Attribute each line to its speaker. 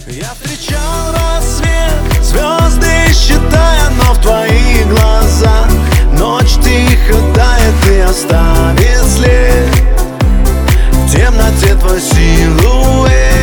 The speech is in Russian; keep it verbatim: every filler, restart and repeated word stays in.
Speaker 1: Я встречал рассвет, звезды считая, но в твоих глазах ночь тихо тает и оставит след. В темноте твой силуэт.